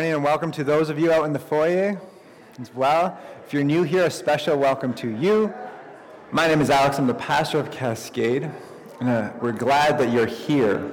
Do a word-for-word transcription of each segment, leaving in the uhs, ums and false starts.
morning and welcome to those of you out in the foyer as well. If you're new here, a special welcome to you. My name is Alex. I'm the pastor of Cascade. And, uh, we're glad that you're here.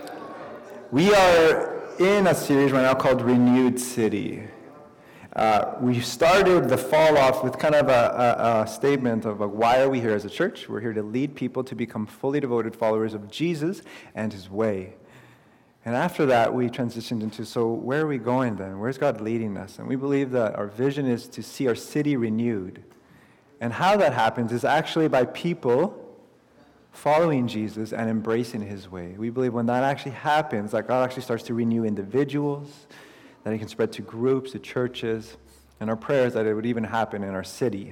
We are in a series right now called Renewed City. Uh, we started the fall off with kind of a, a, a statement of uh, why are we here as a church? We're here to lead people to become fully devoted followers of Jesus and his way. And after that, we transitioned into, so where are we going then? Where's God leading us? And we believe that our vision is to see our city renewed. And how that happens is actually by people following Jesus and embracing his way. We believe when that actually happens, that God actually starts to renew individuals, that it can spread to groups, to churches, and our prayers that it would even happen in our city.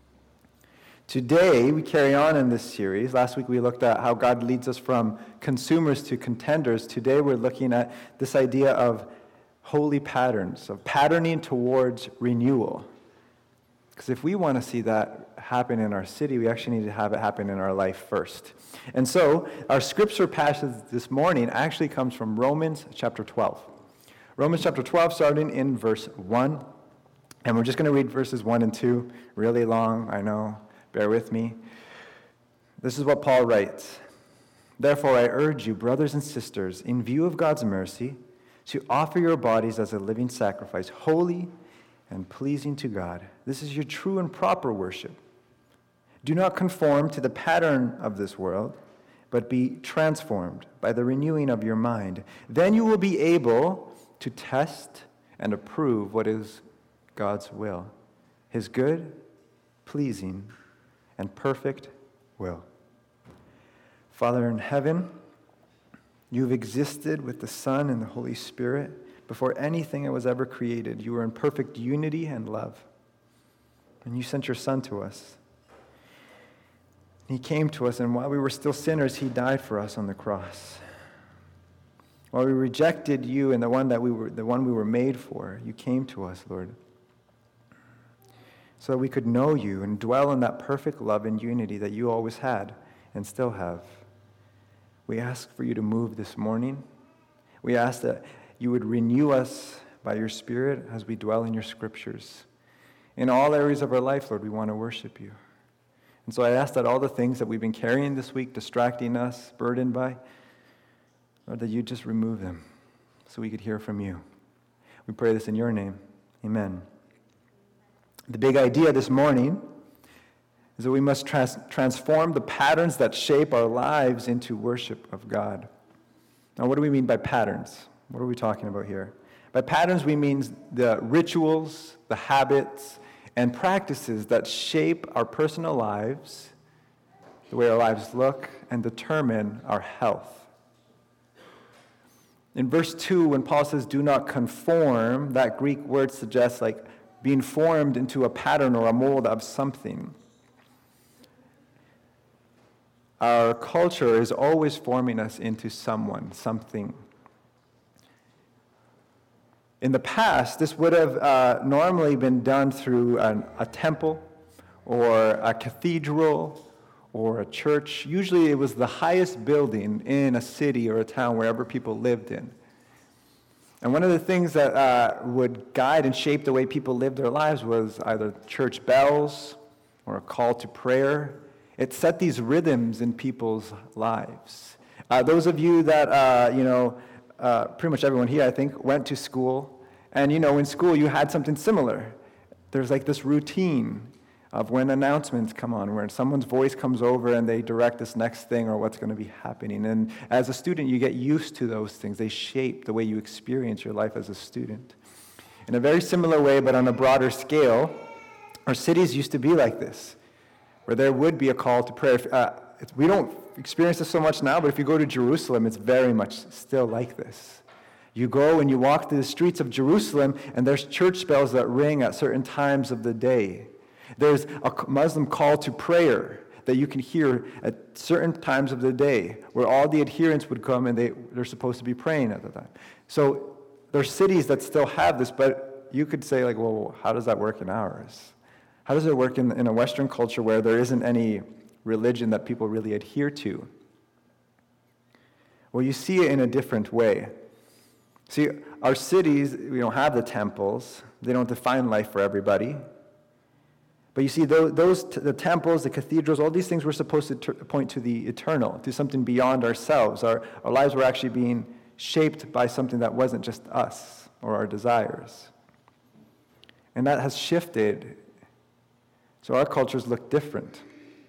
Today, we carry on in this series. Last week, we looked at how God leads us from consumers to contenders. Today, we're looking at this idea of holy patterns, of patterning towards renewal. Because if we want to see that happen in our city, we actually need to have it happen in our life first. And so, our scripture passage this morning actually comes from Romans chapter twelve. Romans chapter twelve, starting in verse one. And we're just going to read verses one and two. Really long, I know. Bear with me. This is what Paul writes. Therefore, I urge you, brothers and sisters, in view of God's mercy, to offer your bodies as a living sacrifice, holy and pleasing to God. This is your true and proper worship. Do not conform to the pattern of this world, but be transformed by the renewing of your mind. Then you will be able to test and approve what is God's will, his good, pleasing, and perfect will. Father in heaven, you've existed with the Son and the Holy Spirit before anything that was ever created. You were in perfect unity and love. And you sent your Son to us. He came to us, and while we were still sinners, he died for us on the cross. While we rejected you and the one that we were the one we were made for, you came to us, Lord, so that we could know you and dwell in that perfect love and unity that you always had and still have. We ask for you to move this morning. We ask that you would renew us by your Spirit as we dwell in your scriptures. In all areas of our life, Lord, we want to worship you. And so I ask that all the things that we've been carrying this week, distracting us, burdened by, Lord, that you just remove them so we could hear from you. We pray this in your name. Amen. The big idea this morning is that we must trans- transform the patterns that shape our lives into worship of God. Now, what do we mean by patterns? What are we talking about here? By patterns, we mean the rituals, the habits, and practices that shape our personal lives, the way our lives look, and determine our health. In verse two, when Paul says, do not conform, that Greek word suggests like being formed into a pattern or a mold of something. Our culture is always forming us into someone, something. In the past, this would have uh, normally been done through an, a temple or a cathedral or a church. Usually it was the highest building in a city or a town wherever people lived in. And one of the things that uh, would guide and shape the way people lived their lives was either church bells or a call to prayer. It set these rhythms in people's lives. Uh, those of you that, uh, you know, uh, pretty much everyone here, I think, went to school. And, you know, in school you had something similar. There's like this routine of when announcements come on, where someone's voice comes over and they direct this next thing or what's going to be happening. And as a student, you get used to those things. They shape the way you experience your life as a student. In a very similar way, but on a broader scale, our cities used to be like this, where there would be a call to prayer. Uh, we don't experience this so much now, but if you go to Jerusalem, it's very much still like this. You go and you walk through the streets of Jerusalem, and there's church bells that ring at certain times of the day. There's a Muslim call to prayer that you can hear at certain times of the day where all the adherents would come and they, they're supposed to be praying at the time. So there's cities that still have this, but you could say, like, well, how does that work in ours? How does it work in, in a Western culture where there isn't any religion that people really adhere to? Well, you see it in a different way. See, our cities, we don't have the temples. They don't define life for everybody. But you see, those, those the temples, the cathedrals, all these things were supposed to ter- point to the eternal, to something beyond ourselves. Our, our lives were actually being shaped by something that wasn't just us or our desires. And that has shifted, so our cultures look different.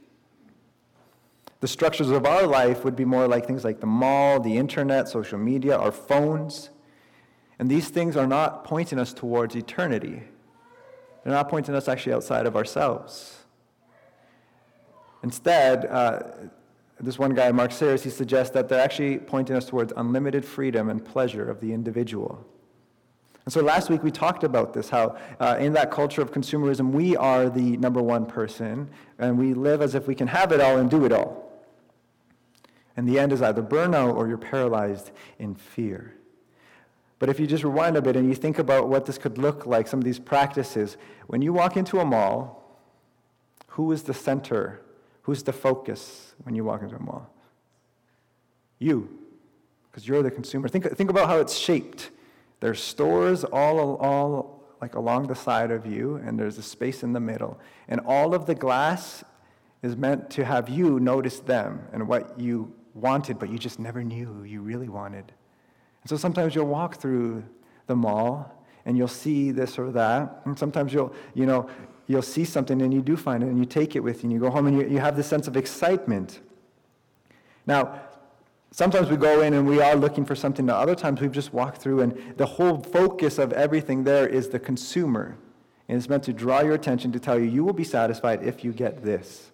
The structures of our life would be more like things like the mall, the internet, social media, our phones. And these things are not pointing us towards eternity. They're not pointing us actually outside of ourselves. Instead, uh, this one guy, Mark Sayers, he suggests that they're actually pointing us towards unlimited freedom and pleasure of the individual. And so last week we talked about this, how uh, in that culture of consumerism, we are the number one person, and we live as if we can have it all and do it all. And the end is either burnout or you're paralyzed in fear. But if you just rewind a bit and you think about what this could look like, some of these practices, when you walk into a mall, who is the center? Who's the focus when you walk into a mall? You, because you're the consumer. Think, think about how it's shaped. There's stores all, all like along the side of you, and there's a space in the middle. And all of the glass is meant to have you notice them and what you wanted, but you just never knew you really wanted. And so sometimes you'll walk through the mall and you'll see this or that, and sometimes you'll, you know, you'll see something and you do find it and you take it with you and you go home and you, you have this sense of excitement. Now, sometimes we go in and we are looking for something, but other times we've just walked through and the whole focus of everything there is the consumer. And it's meant to draw your attention to tell you, you will be satisfied if you get this.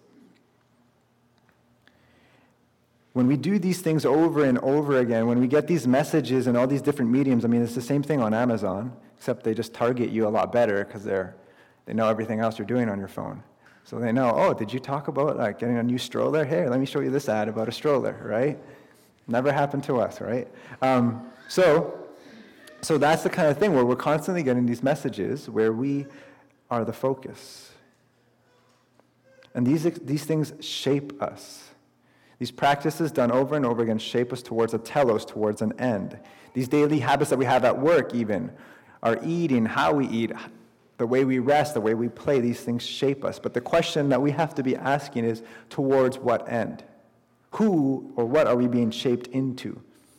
When we do these things over and over again, when we get these messages and all these different mediums, I mean, it's the same thing on Amazon, except they just target you a lot better because they're they know everything else you're doing on your phone. So they know, oh, did you talk about like getting a new stroller? Here, let me show you this ad about a stroller, right? Never happened to us, right? Um, so, so that's the kind of thing where we're constantly getting these messages where we are the focus. And these these things shape us. These practices done over and over again shape us towards a telos, towards an end. These daily habits that we have at work even, our eating, how we eat, the way we rest, the way we play, these things shape us. But the question that we have to be asking is, towards what end? Who or what are we being shaped into?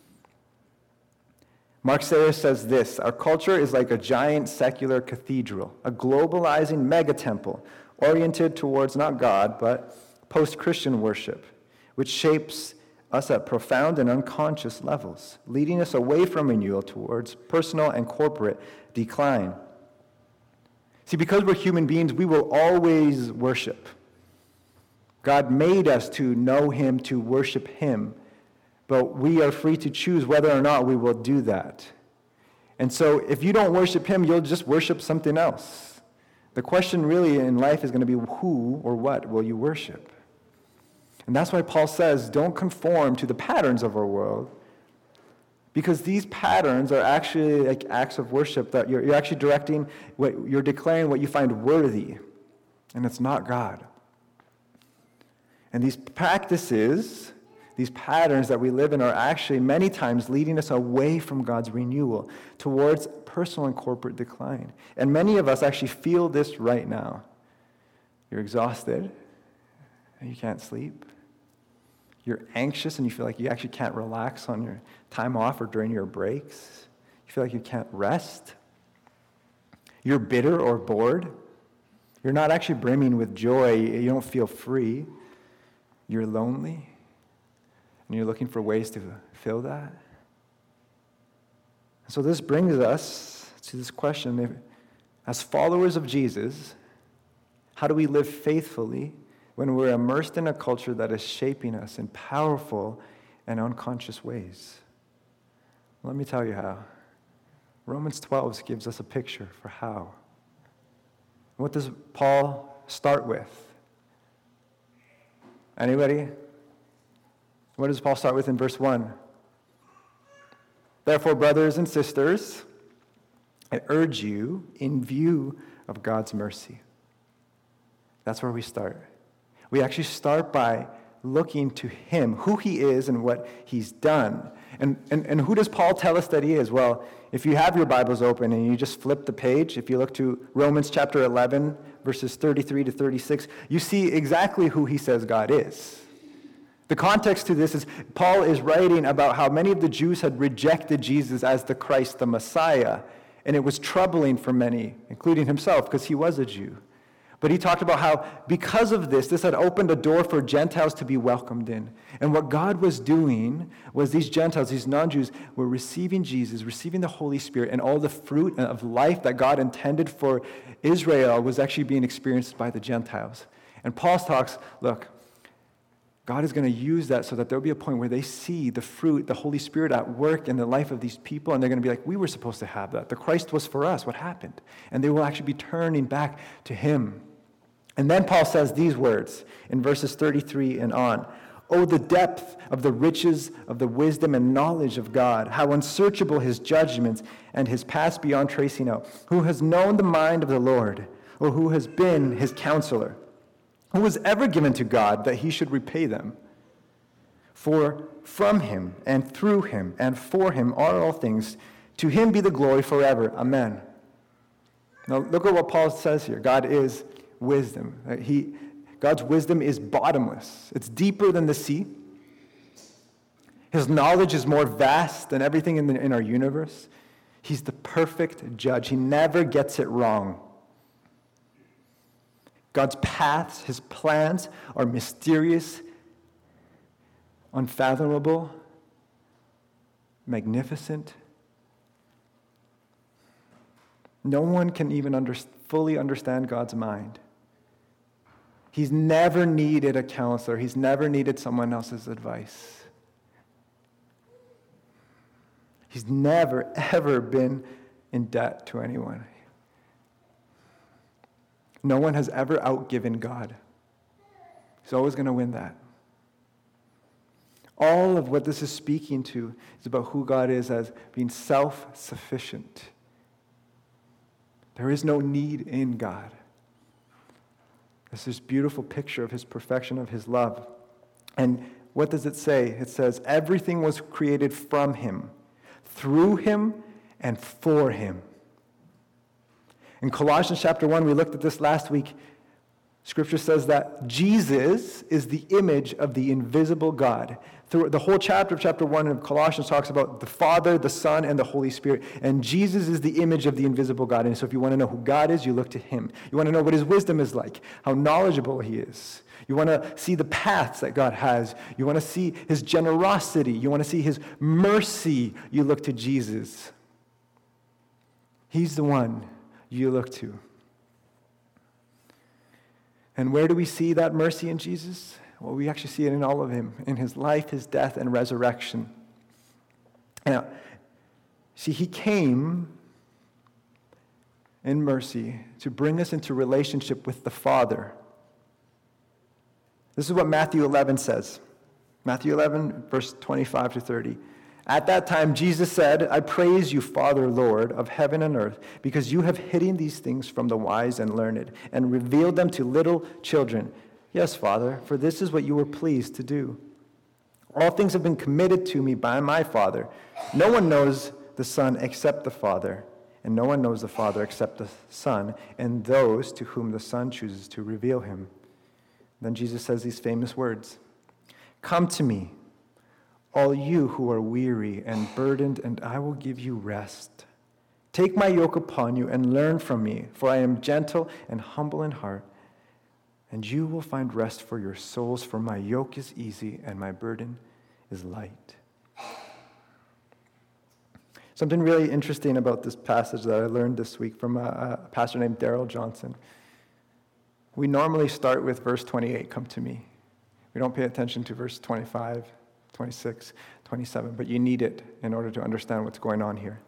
Mark Sayers says this, our culture is like a giant secular cathedral, a globalizing megatemple oriented towards not God, but post-Christian worship, which shapes us at profound and unconscious levels, leading us away from renewal towards personal and corporate decline. See, because we're human beings, we will always worship. God made us to know him, to worship him, but we are free to choose whether or not we will do that. And so if you don't worship him, you'll just worship something else. The question really in life is going to be who or what will you worship? And that's why Paul says, don't conform to the patterns of our world, because these patterns are actually like acts of worship that you're, you're actually directing, what you're declaring what you find worthy, and it's not God. And these practices, these patterns that we live in are actually many times leading us away from God's renewal towards personal and corporate decline. And many of us actually feel this right now. You're exhausted, and you can't sleep. You're anxious and you feel like you actually can't relax on your time off or during your breaks. You feel like you can't rest. You're bitter or bored. You're not actually brimming with joy. You don't feel free. You're lonely. And you're looking for ways to fill that. So this brings us to this question. As followers of Jesus, how do we live faithfully when we're immersed in a culture that is shaping us in powerful and unconscious ways? Let me tell you how. Romans twelve gives us a picture for how. What does Paul start with? Anybody? What does Paul start with in verse one? Therefore, brothers and sisters, I urge you in view of God's mercy. That's where we start. We actually start by looking to him, who he is and what he's done. And, and, and who does Paul tell us that he is? Well, if you have your Bibles open and you just flip the page, if you look to Romans chapter eleven, verses thirty-three to thirty-six, you see exactly who he says God is. The context to this is Paul is writing about how many of the Jews had rejected Jesus as the Christ, the Messiah, and it was troubling for many, including himself, because he was a Jew. But he talked about how because of this, this had opened a door for Gentiles to be welcomed in. And what God was doing was these Gentiles, these non-Jews, were receiving Jesus, receiving the Holy Spirit, and all the fruit of life that God intended for Israel was actually being experienced by the Gentiles. And Paul talks, look, God is going to use that so that there'll be a point where they see the fruit, the Holy Spirit at work in the life of these people, and they're going to be like, we were supposed to have that. The Christ was for us. What happened? And they will actually be turning back to him. And then Paul says these words in verses thirty-three and on. Oh, the depth of the riches of the wisdom and knowledge of God, how unsearchable his judgments and his paths beyond tracing out. Who has known the mind of the Lord, or who has been his counselor? Who was ever given to God that he should repay them? For from him and through him and for him are all things. To him be the glory forever. Amen. Now look at what Paul says here. God is wisdom. He, God's wisdom is bottomless. It's deeper than the sea. His knowledge is more vast than everything in, the, in our universe. He's the perfect judge. He never gets it wrong. God's paths, his plans are mysterious, unfathomable, magnificent. No one can even under, fully understand God's mind. He's never needed a counselor. He's never needed someone else's advice. He's never, ever been in debt to anyone. No one has ever outgiven God. He's always going to win that. All of what this is speaking to is about who God is as being self-sufficient. There is no need in God. It's this beautiful picture of his perfection, of his love. And what does it say? It says, everything was created from him, through him, and for him. In Colossians chapter one, we looked at this last week. Scripture says that Jesus is the image of the invisible God. Through the whole chapter of chapter one of Colossians talks about the Father, the Son, and the Holy Spirit. And Jesus is the image of the invisible God. And so if you want to know who God is, you look to him. You want to know what his wisdom is like, how knowledgeable he is. You want to see the paths that God has. You want to see his generosity. You want to see his mercy. You look to Jesus. He's the one you look to. And where do we see that mercy in Jesus? Well, we actually see it in all of him, in his life, his death, and resurrection. Now, see, he came in mercy to bring us into relationship with the Father. This is what Matthew eleven says. Matthew eleven, verse twenty-five to thirty. At that time, Jesus said, I praise you, Father, Lord of heaven and earth, because you have hidden these things from the wise and learned and revealed them to little children. Yes, Father, for this is what you were pleased to do. All things have been committed to me by my Father. No one knows the Son except the Father, and no one knows the Father except the Son, and those to whom the Son chooses to reveal him. Then Jesus says these famous words, come to me, all you who are weary and burdened, and I will give you rest. Take my yoke upon you and learn from me, for I am gentle and humble in heart, and you will find rest for your souls, for my yoke is easy and my burden is light. Something really interesting about this passage that I learned this week from a, a pastor named Daryl Johnson. We normally start with verse twenty-eight, come to me. We don't pay attention to verse twenty-five, twenty-six, twenty-seven, but you need it in order to understand what's going on here.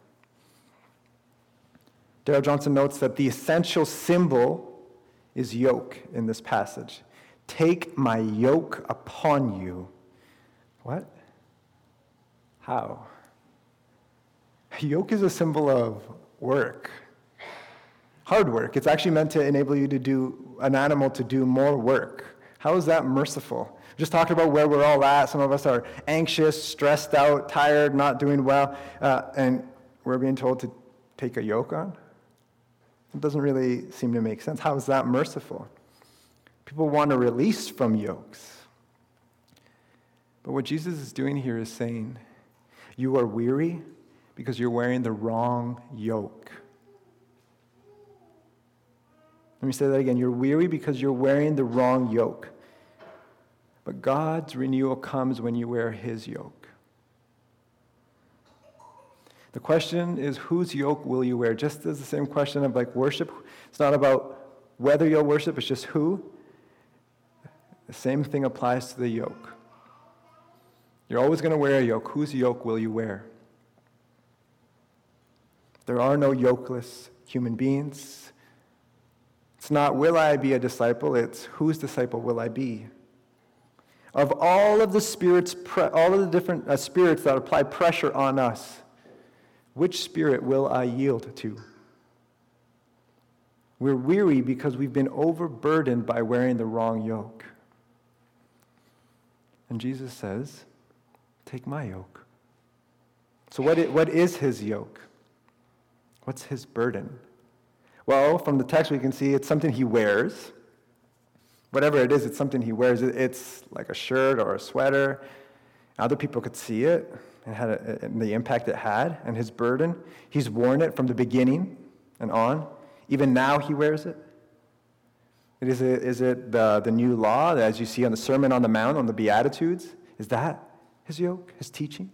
Daryl Johnson notes that the essential symbol is yoke in this passage. Take my yoke upon you. What? How? Yoke is a symbol of work. Hard work. It's actually meant to enable you to do, an animal to do more work. How is that merciful? Just talking about where we're all at. Some of us are anxious, stressed out, tired, not doing well, uh, and we're being told to take a yoke on. It doesn't really seem to make sense. How is that merciful? People want to release from yokes. But what Jesus is doing here is saying, you are weary because you're wearing the wrong yoke. Let me say that again. You're weary because you're wearing the wrong yoke. But God's renewal comes when you wear his yoke. The question is, whose yoke will you wear? Just as the same question of like worship. It's not about whether you'll worship, it's just who. The same thing applies to the yoke. You're always going to wear a yoke. Whose yoke will you wear? There are no yokeless human beings. It's not, will I be a disciple? It's, whose disciple will I be? Of all of the spirits, all of the different uh, spirits that apply pressure on us, which spirit will I yield to? We're weary because we've been overburdened by wearing the wrong yoke. And Jesus says, take my yoke. So what is, what is his yoke? What's his burden? Well, from the text we can see it's something he wears. Whatever it is, it's something he wears. It's like a shirt or a sweater. Other people could see it and had a, and the impact it had and his burden. He's worn it from the beginning and on. Even now he wears it. It is, it, is it the, the new law, as you see on the Sermon on the Mount, on the Beatitudes? Is that his yoke, his teaching?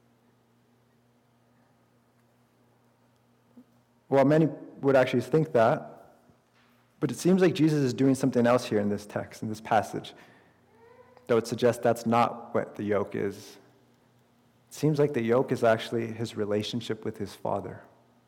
Well, many would actually think that, but it seems like Jesus is doing something else here in this text, in this passage, that would suggest that's not what the yoke is. It seems like the yoke is actually his relationship with his Father.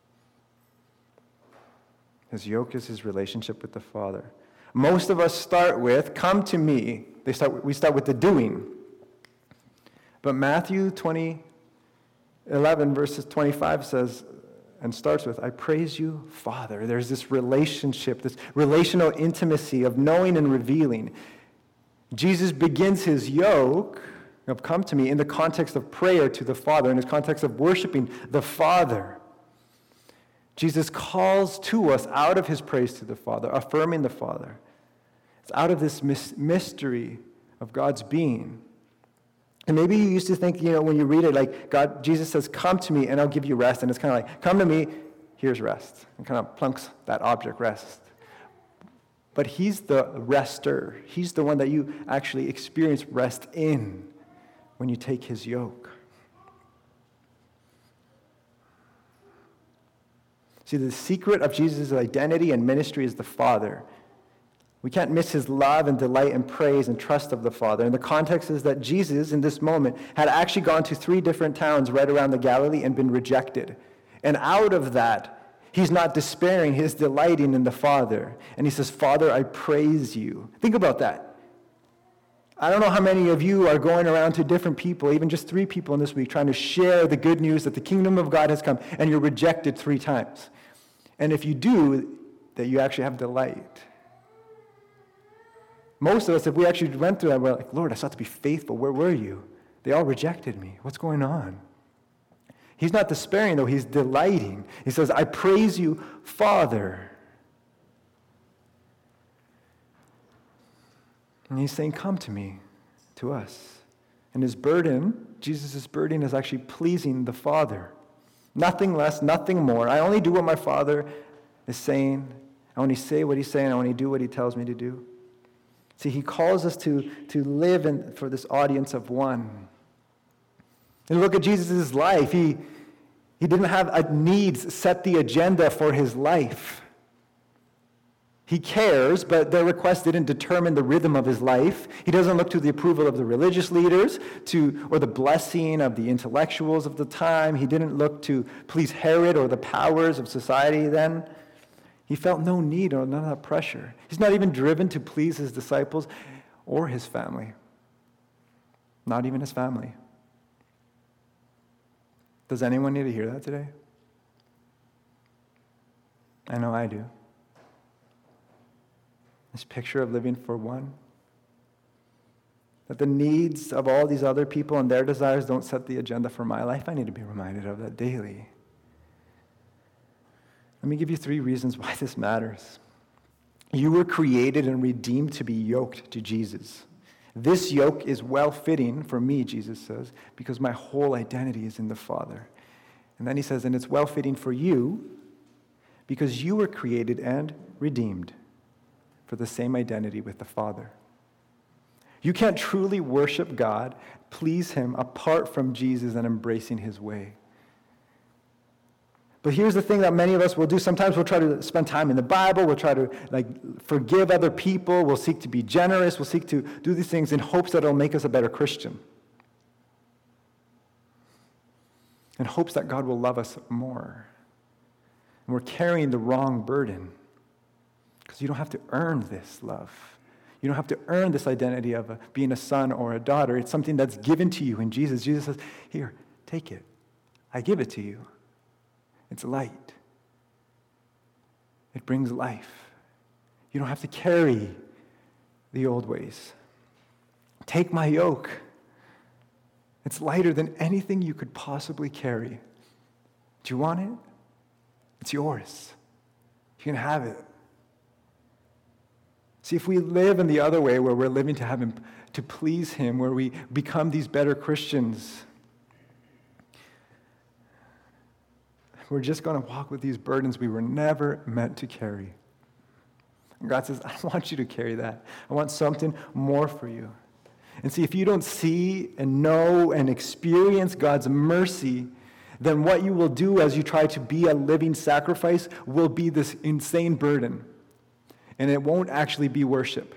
His yoke is his relationship with the Father. Most of us start with, come to me. They start. We start with the doing. But Matthew twenty, eleven, verses twenty-five says, and starts with, I praise you, Father. There's this relationship, this relational intimacy of knowing and revealing. Jesus begins his yoke of come to me in the context of prayer to the Father, in his context of worshiping the Father. Jesus calls to us out of his praise to the Father, affirming the Father. It's out of this mystery of God's being. And maybe you used to think, you know, when you read it, like God, Jesus says, come to me and I'll give you rest. And it's kind of like, come to me, here's rest. And kind of plunks that object rest. But he's the rester. He's the one that you actually experience rest in when you take his yoke. See, the secret of Jesus' identity and ministry is the Father. We can't miss his love and delight and praise and trust of the Father. And the context is that Jesus, in this moment, had actually gone to three different towns right around the Galilee and been rejected. And out of that, he's not despairing, he's delighting in the Father. And he says, Father, I praise you. Think about that. I don't know how many of you are going around to different people, even just three people in this week, trying to share the good news that the kingdom of God has come, and you're rejected three times. And if you do, that you actually have delight. Most of us, if we actually went through that, we're like, Lord, I sought to be faithful. Where were you? They all rejected me. What's going on? He's not despairing, though. He's delighting. He says, I praise you, Father. And he's saying, come to me, to us. And his burden, Jesus' burden, is actually pleasing the Father. Nothing less, nothing more. I only do what my Father is saying. I only say what he's saying. I only do what he tells me to do. See, he calls us to, to live in, for this audience of one. And look at Jesus' life. He, he didn't have a needs set the agenda for his life. He cares, but their request didn't determine the rhythm of his life. He doesn't look to the approval of the religious leaders to, or the blessing of the intellectuals of the time. He didn't look to please Herod or the powers of society then. He felt no need or none of that pressure. He's not even driven to please his disciples or his family. Not even his family. Does anyone need to hear that today? I know I do. This picture of living for one. That the needs of all these other people and their desires don't set the agenda for my life. I need to be reminded of that daily. Let me give you three reasons why this matters. You were created and redeemed to be yoked to Jesus. This yoke is well-fitting for me, Jesus says, because my whole identity is in the Father. And then he says, and it's well-fitting for you because you were created and redeemed for the same identity with the Father. You can't truly worship God, please him, apart from Jesus and embracing his way. But here's the thing that many of us will do. Sometimes we'll try to spend time in the Bible. We'll try to like forgive other people. We'll seek to be generous. We'll seek to do these things in hopes that it'll make us a better Christian. In hopes that God will love us more. And we're carrying the wrong burden. Because you don't have to earn this love. You don't have to earn this identity of a, being a son or a daughter. It's something that's given to you in Jesus. Jesus says, here, take it. I give it to you. It's light. It brings life. You don't have to carry the old ways. Take my yoke. It's lighter than anything you could possibly carry. Do you want it? It's yours. You can have it. See, if we live in the other way, where we're living to have him, to please him, where we become these better Christians, we're just going to walk with these burdens we were never meant to carry. And God says, I don't want you to carry that. I want something more for you. And see, if you don't see and know and experience God's mercy, then what you will do as you try to be a living sacrifice will be this insane burden. And it won't actually be worship.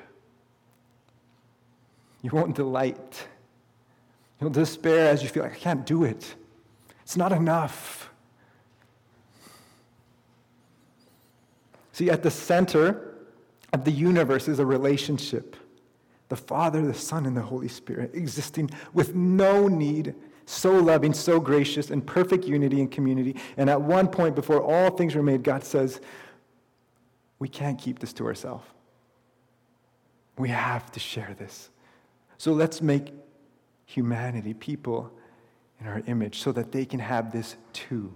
You won't delight. You'll despair as you feel like, I can't do it. It's not enough. See, at the center of the universe is a relationship. The Father, the Son, and the Holy Spirit existing with no need, so loving, so gracious, in perfect unity and community. And at one point before all things were made, God says, we can't keep this to ourselves. We have to share this. So let's make humanity, people in our image, so that they can have this too.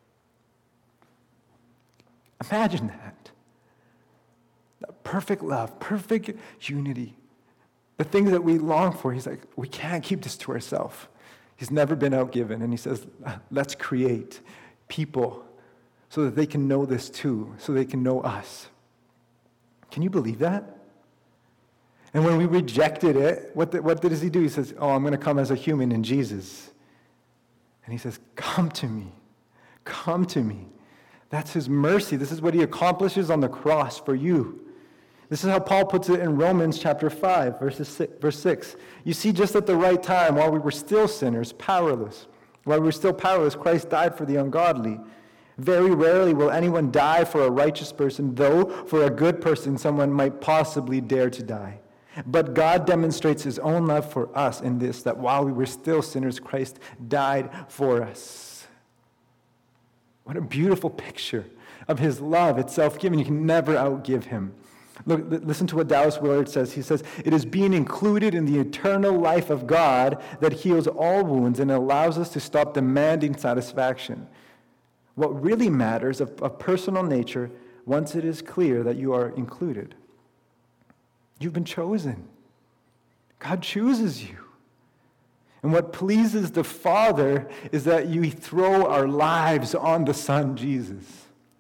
Imagine that. That perfect love, perfect unity. The things that we long for, he's like, we can't keep this to ourselves. He's never been outgiven. And he says, let's create people so that they can know this too, so they can know us. Can you believe that? And when we rejected it, what, the, what does he do? He says, oh, I'm going to come as a human in Jesus. And he says, come to me. Come to me. That's his mercy. This is what he accomplishes on the cross for you. This is how Paul puts it in Romans chapter five, verse six. You see, just at the right time, while we were still sinners, powerless, while we were still powerless, Christ died for the ungodly. Very rarely will anyone die for a righteous person, though for a good person someone might possibly dare to die. But God demonstrates his own love for us in this, that while we were still sinners, Christ died for us. What a beautiful picture of his love itself given. You can never outgive him. Look, listen to what Dallas Willard says. He says, it is being included in the eternal life of God that heals all wounds and allows us to stop demanding satisfaction. What really matters of, of personal nature, once it is clear that you are included. You've been chosen. God chooses you. And what pleases the Father is that you throw our lives on the Son, Jesus.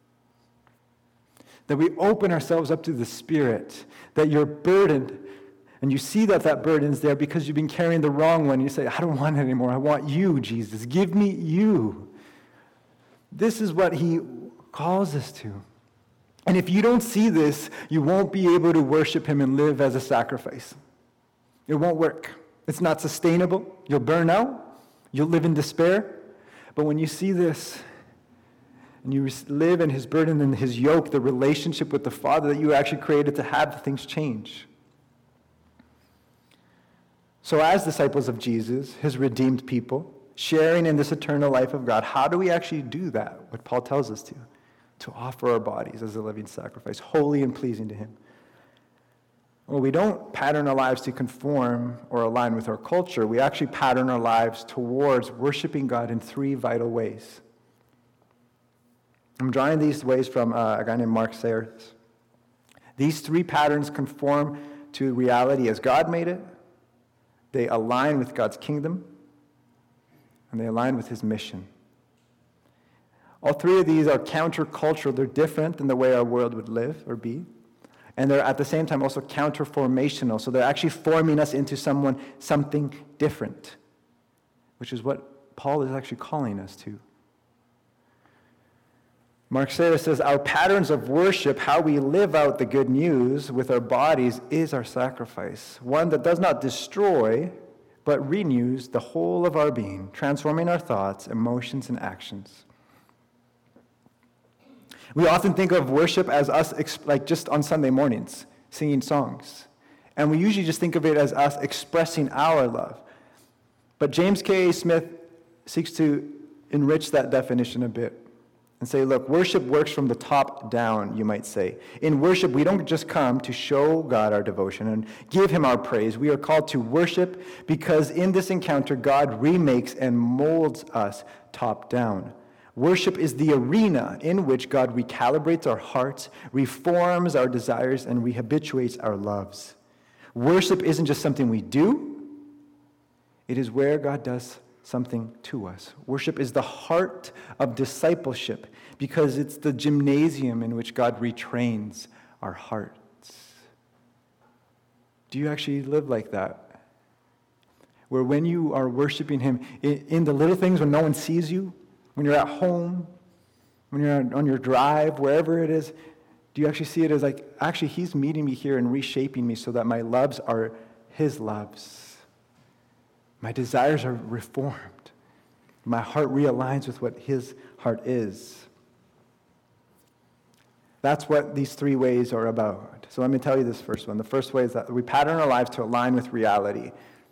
That we open ourselves up to the Spirit, that you're burdened, and you see that that burden's there because you've been carrying the wrong one. You say, I don't want it anymore. I want you, Jesus. Give me you. This is what he calls us to. And if you don't see this, you won't be able to worship him and live as a sacrifice. It won't work. It's not sustainable. You'll burn out. You'll live in despair. But when you see this, and you live in his burden and his yoke, the relationship with the Father that you actually created to have, things change. So as disciples of Jesus, his redeemed people, sharing in this eternal life of God, how do we actually do that? What Paul tells us to. To offer our bodies as a living sacrifice, holy and pleasing to him. Well, we don't pattern our lives to conform or align with our culture. We actually pattern our lives towards worshiping God in three vital ways. I'm drawing these ways from uh, a guy named Mark Sayers. These three patterns conform to reality as God made it. They align with God's kingdom, and they align with his mission. All three of these are countercultural. They're different than the way our world would live or be. And they're at the same time also counterformational. So they're actually forming us into someone, something different, which is what Paul is actually calling us to. Mark Sayers says, our patterns of worship, how we live out the good news with our bodies, is our sacrifice. One that does not destroy, but renews the whole of our being, transforming our thoughts, emotions, and actions. We often think of worship as us, like just on Sunday mornings, singing songs. And we usually just think of it as us expressing our love. But James K A. Smith seeks to enrich that definition a bit and say, look, worship works from the top down, you might say. In worship, we don't just come to show God our devotion and give him our praise. We are called to worship because in this encounter, God remakes and molds us top down. Worship is the arena in which God recalibrates our hearts, reforms our desires, and rehabituates our loves. Worship isn't just something we do. It is where God does something to us. Worship is the heart of discipleship because it's the gymnasium in which God retrains our hearts. Do you actually live like that? Where when you are worshiping him in the little things when no one sees you, when you're at home, when you're on your drive, wherever it is, do you actually see it as like, actually he's meeting me here and reshaping me so that my loves are his loves? My desires are reformed. My heart realigns with what his heart is. That's what these three ways are about. So let me tell you this first one. The first way is that we pattern our lives to align with reality.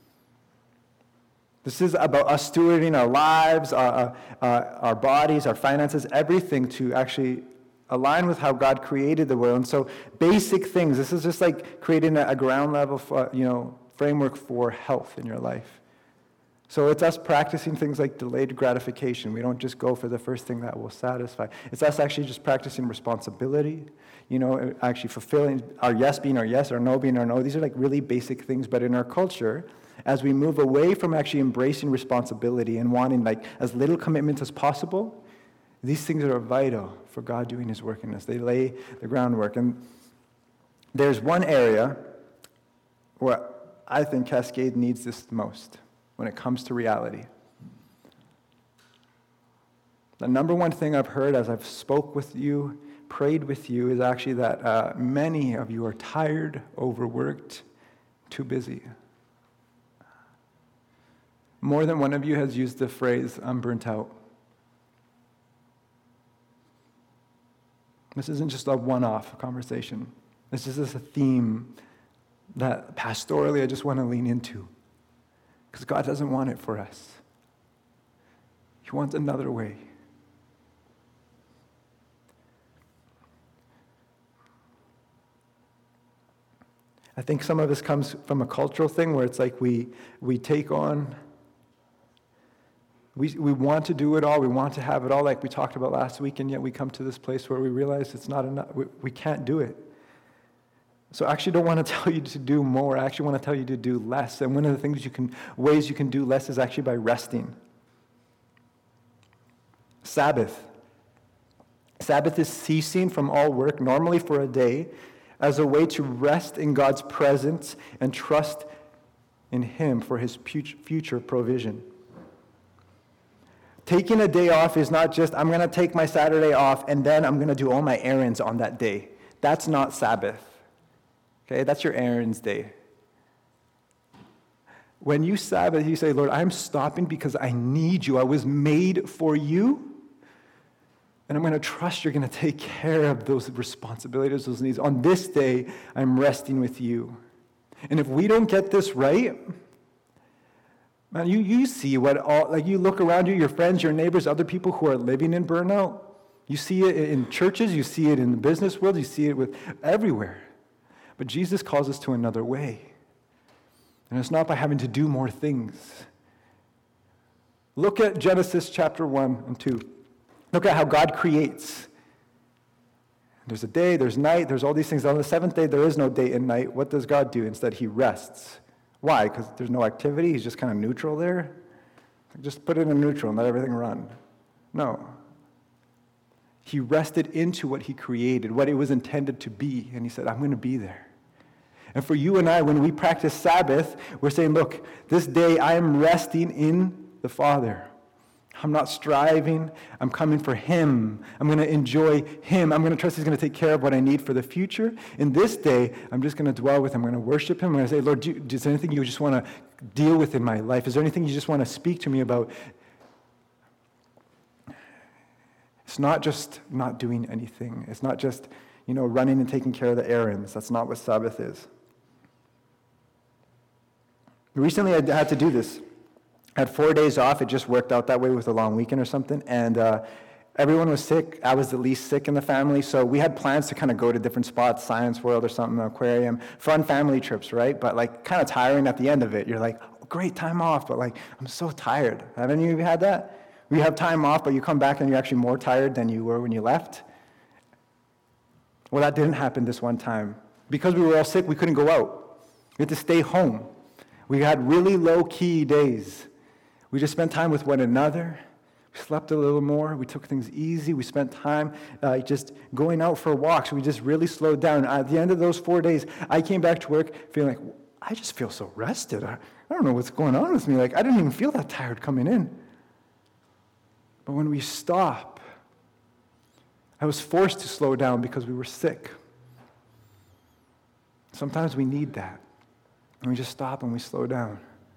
This is about us stewarding our lives, our, our, our bodies, our finances, everything to actually align with how God created the world. And so basic things, this is just like creating a, a ground level for, you know, framework for health in your life. So it's us practicing things like delayed gratification. We don't just go for the first thing that will satisfy. It's us actually just practicing responsibility, you know, actually fulfilling our yes being our yes, our no being our no. These are like really basic things, but in our culture, as we move away from actually embracing responsibility and wanting like as little commitment as possible, these things are vital for God doing his work in us. They lay the groundwork. And there's one area where I think Cascade needs this most when it comes to reality. The number one thing I've heard as I've spoke with you, prayed with you, is actually that uh, many of you are tired, overworked, too busy. More than one of you has used the phrase, I'm burnt out. This isn't just a one-off conversation. This is just a theme that pastorally I just want to lean into. Because God doesn't want it for us. He wants another way. I think some of this comes from a cultural thing where it's like we we take on, we we want to do it all, we want to have it all like we talked about last week, and yet we come to this place where we realize it's not enough, we, we can't do it. So I actually don't want to tell you to do more. I actually want to tell you to do less. And one of the things you can, ways you can do less is actually by resting. Sabbath. Sabbath is ceasing from all work, normally for a day, as a way to rest in God's presence and trust in him for his future provision. Taking a day off is not just, I'm going to take my Saturday off and then I'm going to do all my errands on that day. That's not Sabbath. Okay, that's your errands day. When you Sabbath, you say, Lord, I'm stopping because I need you. I was made for you. And I'm going to trust you're going to take care of those responsibilities, those needs. On this day, I'm resting with you. And if we don't get this right, man, you, you see what all, like you look around you, your friends, your neighbors, other people who are living in burnout. You see it in churches, you see it in the business world, you see it with everywhere. But Jesus calls us to another way. And it's not by having to do more things. Look at Genesis chapter one and two. Look at how God creates. There's a day, there's night, there's all these things. On the seventh day, there is no day and night. What does God do? Instead, he rests. Why? Because there's no activity. He's just kind of neutral there. Just put it in neutral and let everything run. No. He rested into what he created, what it was intended to be. And he said, I'm going to be there. And for you and I, when we practice Sabbath, we're saying, look, this day I am resting in the Father. I'm not striving. I'm coming for him. I'm going to enjoy him. I'm going to trust he's going to take care of what I need for the future. In this day, I'm just going to dwell with him. I'm going to worship him. I'm going to say, Lord, do, is there anything you just want to deal with in my life? Is there anything you just want to speak to me about? It's not just not doing anything. It's not just, you know, running and taking care of the errands. That's not what Sabbath is. Recently, I had to do this. I had four days off. It just worked out that way with a long weekend or something. And uh, everyone was sick. I was the least sick in the family. So we had plans to kind of go to different spots, Science World or something, aquarium, fun family trips, right? But like kind of tiring at the end of it. You're like, oh, great time off, but like, I'm so tired. Haven't you had that? You have time off, but you come back and you're actually more tired than you were when you left? Well, that didn't happen this one time. Because we were all sick, we couldn't go out. We had to stay home. We had really low-key days. We just spent time with one another. We slept a little more. We took things easy. We spent time uh, just going out for walks. We just really slowed down. At the end of those four days, I came back to work feeling like, I just feel so rested. I, I don't know what's going on with me. Like, I didn't even feel that tired coming in. But when we stop, I was forced to slow down because we were sick. Sometimes we need that. And we just stop and we slow down.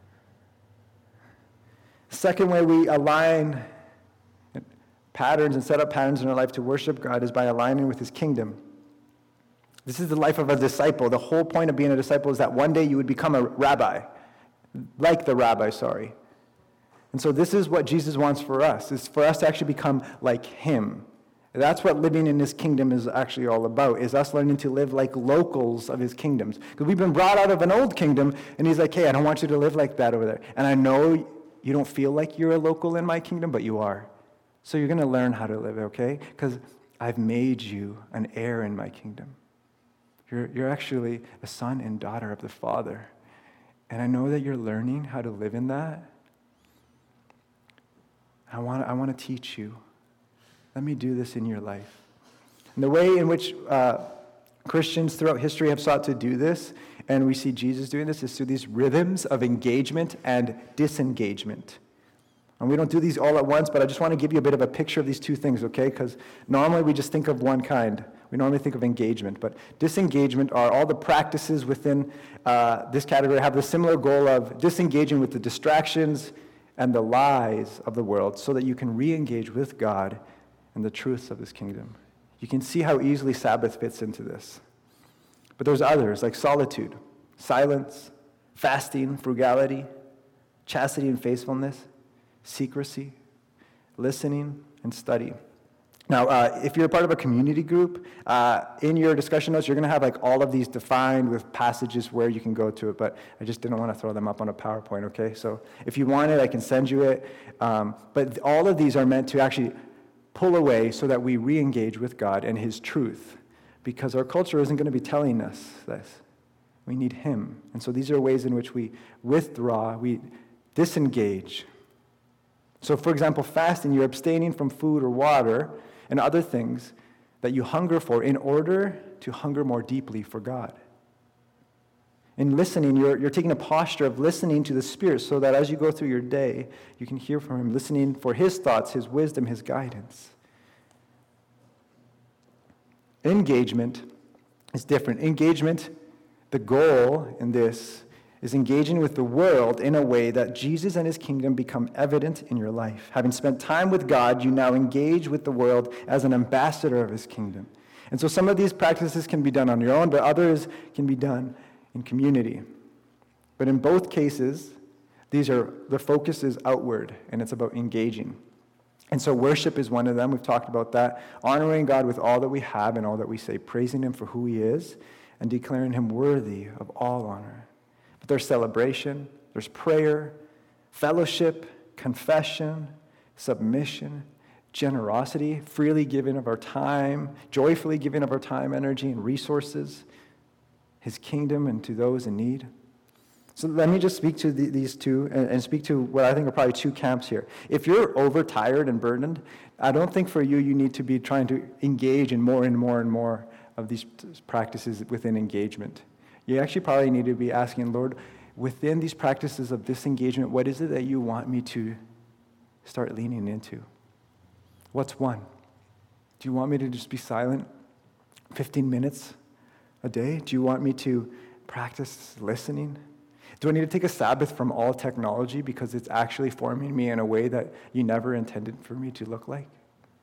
Second way we align patterns and set up patterns in our life to worship God is by aligning with his kingdom. This is the life of a disciple. The whole point of being a disciple is that one day you would become a rabbi, like the rabbi, sorry. And so this is what Jesus wants for us, is for us to actually become like him. That's what living in his kingdom is actually all about, is us learning to live like locals of his kingdoms. Because we've been brought out of an old kingdom, and he's like, hey, I don't want you to live like that over there. And I know you don't feel like you're a local in my kingdom, but you are. So you're going to learn how to live, okay? Because I've made you an heir in my kingdom. You're, you're actually a son and daughter of the Father. And I know that you're learning how to live in that. I want, I want to teach you. Let me do this in your life. And the way in which uh, Christians throughout history have sought to do this, and we see Jesus doing this, is through these rhythms of engagement and disengagement. And we don't do these all at once, but I just want to give you a bit of a picture of these two things, okay? Because normally we just think of one kind. We normally think of engagement. But disengagement are all the practices within uh, this category have the similar goal of disengaging with the distractions and the lies of the world so that you can re-engage with God and the truths of his kingdom. You can see how easily Sabbath fits into this. But there's others, like solitude, silence, fasting, frugality, chastity and faithfulness, secrecy, listening, and study. Now, uh, if you're a part of a community group, uh, in your discussion notes, you're going to have like all of these defined with passages where you can go to it, but I just didn't want to throw them up on a PowerPoint, okay? So if you want it, I can send you it. Um, but all of these are meant to actually pull away so that we re-engage with God and his truth, because our culture isn't going to be telling us this. We need him. And so these are ways in which we withdraw, we disengage. So for example, fasting, you're abstaining from food or water and other things that you hunger for in order to hunger more deeply for God. In listening, you're, you're taking a posture of listening to the Spirit so that as you go through your day, you can hear from him, listening for his thoughts, his wisdom, his guidance. Engagement is different. Engagement, the goal in this is engaging with the world in a way that Jesus and his kingdom become evident in your life. Having spent time with God, you now engage with the world as an ambassador of his kingdom. And so some of these practices can be done on your own, but others can be done in community. But in both cases, these are the focus is outward, and it's about engaging. And so worship is one of them. We've talked about that. Honoring God with all that we have and all that we say, praising him for who he is, and declaring him worthy of all honor. But there's celebration, there's prayer, fellowship, confession, submission, generosity, freely giving of our time, joyfully giving of our time, energy, and resources, his kingdom and to those in need. So let me just speak to the, these two and, and speak to what I think are probably two camps here. If you're overtired and burdened, I don't think for you you need to be trying to engage in more and more and more of these practices within engagement. You actually probably need to be asking, Lord, within these practices of disengagement, what is it that you want me to start leaning into? What's one? Do you want me to just be silent fifteen minutes a day? Do you want me to practice listening? Do I need to take a Sabbath from all technology because it's actually forming me in a way that you never intended for me to look like?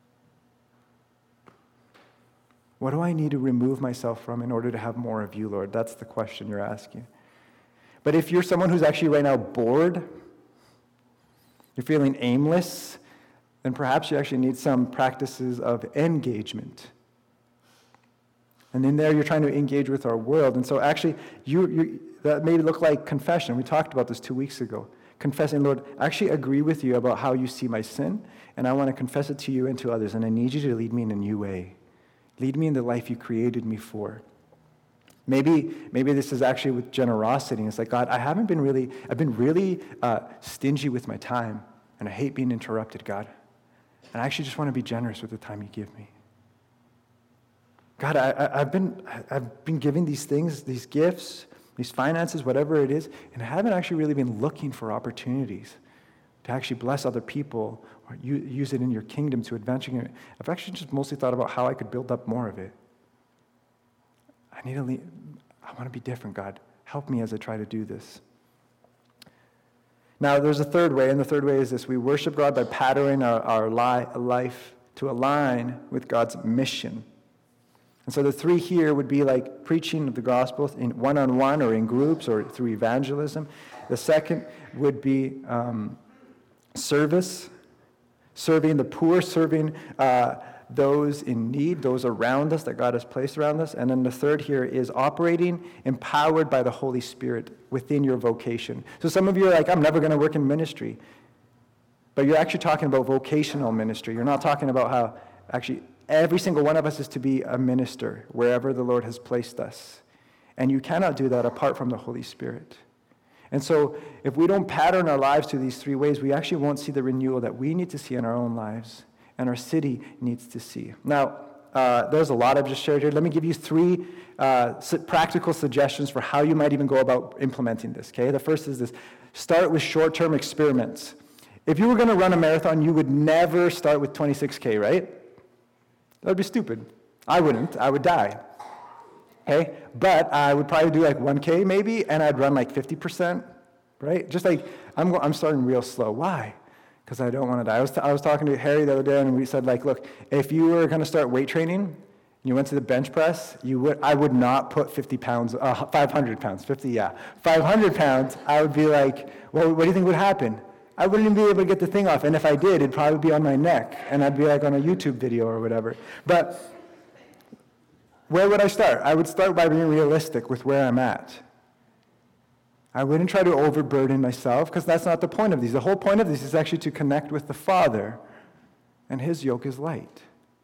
What do I need to remove myself from in order to have more of you, Lord? That's the question you're asking. But if you're someone who's actually right now bored, you're feeling aimless, then perhaps you actually need some practices of engagement. And in there, you're trying to engage with our world. And so actually, you, you that may look like confession. We talked about this two weeks ago. Confessing, Lord, I actually agree with you about how you see my sin, and I want to confess it to you and to others, and I need you to lead me in a new way. Lead me in the life you created me for. Maybe maybe this is actually with generosity. It's like, God, I haven't been really, I've been really uh, stingy with my time, and I hate being interrupted, God. And I actually just want to be generous with the time you give me. God, I, I, I've been I've been giving these things, these gifts, these finances, whatever it is, and I haven't actually really been looking for opportunities to actually bless other people or use it in your kingdom to advance it. I've actually just mostly thought about how I could build up more of it. I need to leave. I want to be different, God. Help me as I try to do this. Now, there's a third way, and the third way is this. We worship God by patterning our, our li- life to align with God's mission. And so the three here would be like preaching of the gospel in one-on-one or in groups or through evangelism. The second would be um, service, serving the poor, serving uh, those in need, those around us that God has placed around us. And then the third here is operating empowered by the Holy Spirit within your vocation. So some of you are like, I'm never going to work in ministry. But you're actually talking about vocational ministry. You're not talking about how actually every single one of us is to be a minister wherever the Lord has placed us. And you cannot do that apart from the Holy Spirit. And so if we don't pattern our lives to these three ways, we actually won't see the renewal that we need to see in our own lives and our city needs to see. Now, uh, there's a lot I've just shared here. Let me give you three uh, practical suggestions for how you might even go about implementing this, okay? The first is this. Start with short-term experiments. If you were going to run a marathon, you would never start with twenty-six K, right? That would be stupid. I wouldn't. I would die. Okay? But I would probably do like one K maybe, and I'd run like fifty percent, right? Just like, I'm I'm starting real slow. Why? Because I don't want to die. I was, t- I was talking to Harry the other day, and we said, like, look, if you were going to start weight training, and you went to the bench press, you would I would not put fifty pounds, uh, five hundred pounds, fifty, yeah, five hundred pounds. I would be like, well, what do you think would happen? I wouldn't even be able to get the thing off, and if I did, it'd probably be on my neck, and I'd be like on a YouTube video or whatever. But where would I start? I would start by being realistic with where I'm at. I wouldn't try to overburden myself, because that's not the point of these. The whole point of this is actually to connect with the Father, and his yoke is light.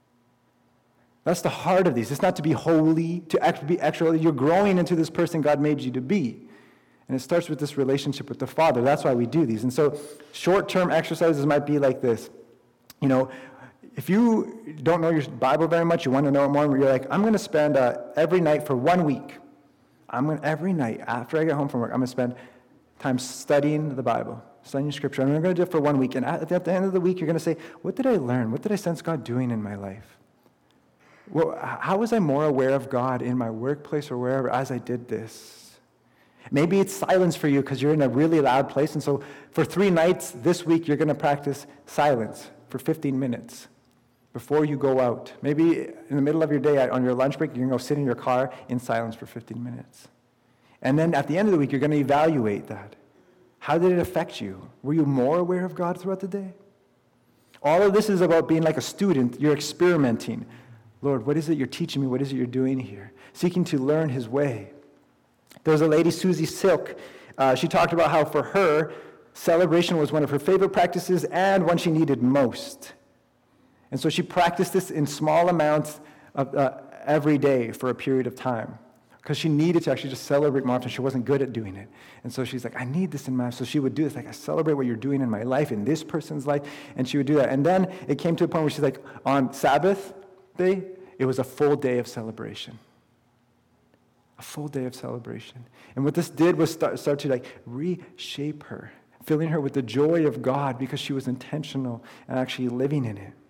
That's the heart of these. It's not to be holy, to be extra. You're growing into this person God made you to be. And it starts with this relationship with the Father. That's why we do these. And so short-term exercises might be like this. You know, if you don't know your Bible very much, you want to know it more, you're like, I'm going to spend uh, every night for one week. I'm going to, every night after I get home from work, I'm going to spend time studying the Bible, studying Scripture. I'm going to do it for one week. And at the, at the end of the week, you're going to say, what did I learn? What did I sense God doing in my life? Well, how was I more aware of God in my workplace or wherever as I did this? Maybe it's silence for you because you're in a really loud place. And so for three nights this week, you're going to practice silence for fifteen minutes before you go out. Maybe in the middle of your day on your lunch break, you're going to go sit in your car in silence for fifteen minutes. And then at the end of the week, you're going to evaluate that. How did it affect you? Were you more aware of God throughout the day? All of this is about being like a student. You're experimenting. Lord, what is it you're teaching me? What is it you're doing here? Seeking to learn his way. There was a lady, Susie Silk. Uh, she talked about how for her, celebration was one of her favorite practices and one she needed most. And so she practiced this in small amounts of, uh, every day for a period of time because she needed to actually just celebrate more often. She wasn't good at doing it. And so she's like, I need this in my life. So she would do this, like, I celebrate what you're doing in my life, in this person's life. And she would do that. And then it came to a point where she's like, on Sabbath day, it was a full day of celebration. A full day of celebration. And what this did was start, start to like reshape her, filling her with the joy of God because she was intentional and actually living in it.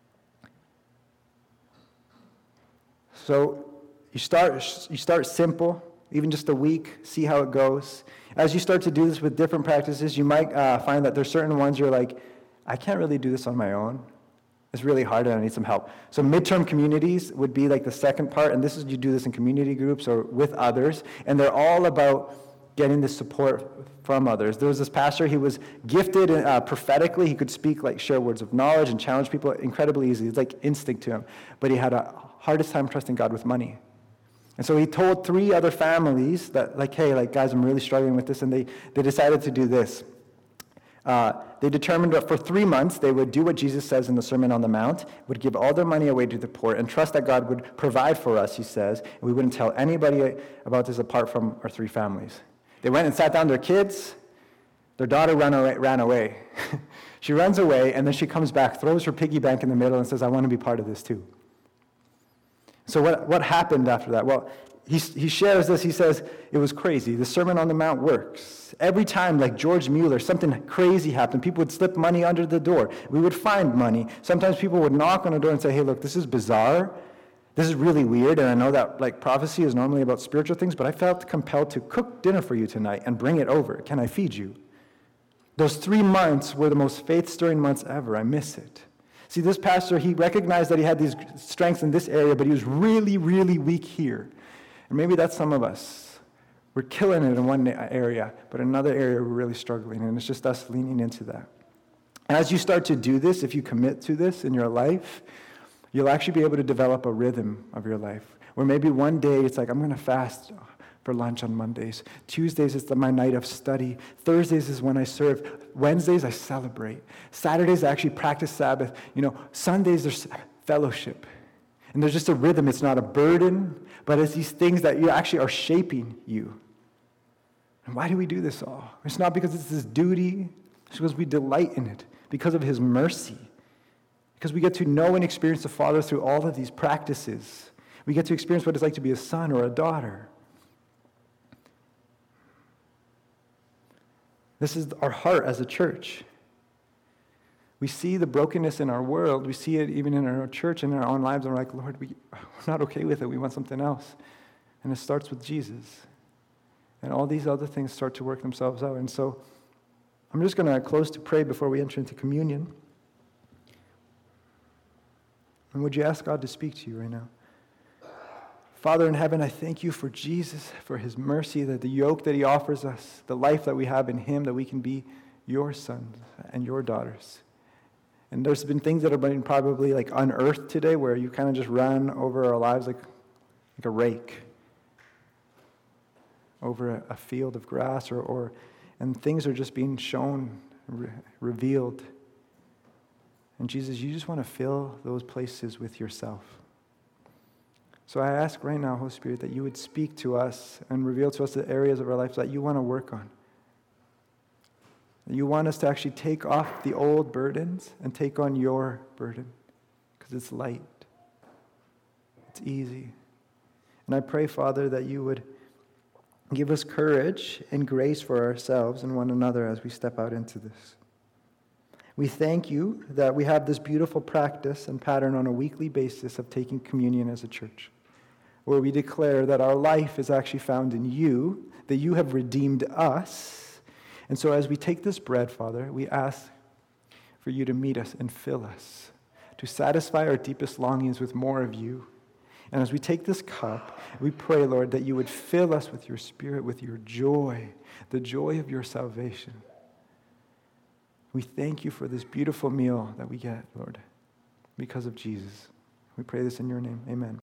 So you start you start simple, even just a week, see how it goes. As you start to do this with different practices, you might uh, find that there's certain ones you're like, I can't really do this on my own. It's really hard and I need some help. So midterm communities would be like the second part, and this is you do this in community groups or with others, and they're all about getting the support from others. There was this pastor, he was gifted uh, prophetically. He could speak, like share words of knowledge and challenge people incredibly easily. It's like instinct to him. But he had a hardest time trusting God with money. And so he told three other families that, like, hey, like, guys, I'm really struggling with this, and they, they decided to do this. Uh, they determined that for three months they would do what Jesus says in the Sermon on the Mount, would give all their money away to the poor, and trust that God would provide for us, he says, and we wouldn't tell anybody about this apart from our three families. They went and sat down their kids. Their daughter ran away. Ran away. She runs away, and then she comes back, throws her piggy bank in the middle, and says, I want to be part of this too. So what, what happened after that? Well, he, he shares this. He says, it was crazy. The Sermon on the Mount works. Every time, like George Mueller, something crazy happened. People would slip money under the door. We would find money. Sometimes people would knock on the door and say, hey, look, this is bizarre. This is really weird, and I know that like prophecy is normally about spiritual things, but I felt compelled to cook dinner for you tonight and bring it over. Can I feed you? Those three months were the most faith-stirring months ever. I miss it. See, this pastor, he recognized that he had these strengths in this area, but he was really, really weak here. And maybe that's some of us. We're killing it in one area, but in another area we're really struggling, and it's just us leaning into that. And as you start to do this, if you commit to this in your life, you'll actually be able to develop a rhythm of your life, where maybe one day it's like, I'm going to fast for lunch on Mondays. Tuesdays is my night of study. Thursdays is when I serve. Wednesdays I celebrate. Saturdays I actually practice Sabbath. You know, Sundays there's fellowship. And there's just a rhythm. It's not a burden, but it's these things that you actually are shaping you. And why do we do this all? It's not because it's this duty. It's because we delight in it, because of his mercy. Because we get to know and experience the Father through all of these practices. We get to experience what it's like to be a son or a daughter. This is our heart as a church. We see the brokenness in our world. We see it even in our church and in our own lives. And we're like, Lord, we, we're not okay with it. We want something else. And it starts with Jesus. And all these other things start to work themselves out. And so I'm just going to close to pray before we enter into communion. And would you ask God to speak to you right now? Father in heaven, I thank you for Jesus, for his mercy, that the yoke that he offers us, the life that we have in him, that we can be your sons and your daughters. And there's been things that have been probably like unearthed today where you kind of just run over our lives like, like a rake over a, a field of grass, or, or and things are just being shown, re- revealed. And Jesus, you just want to fill those places with yourself. So I ask right now, Holy Spirit, that you would speak to us and reveal to us the areas of our life that you want to work on. That you want us to actually take off the old burdens and take on your burden, because it's light. It's easy. And I pray, Father, that you would give us courage and grace for ourselves and one another as we step out into this. We thank you that we have this beautiful practice and pattern on a weekly basis of taking communion as a church, where we declare that our life is actually found in you, that you have redeemed us. And so as we take this bread, Father, we ask for you to meet us and fill us, to satisfy our deepest longings with more of you. And as we take this cup, we pray, Lord, that you would fill us with your Spirit, with your joy, the joy of your salvation. We thank you for this beautiful meal that we get, Lord, because of Jesus. We pray this in your name. Amen.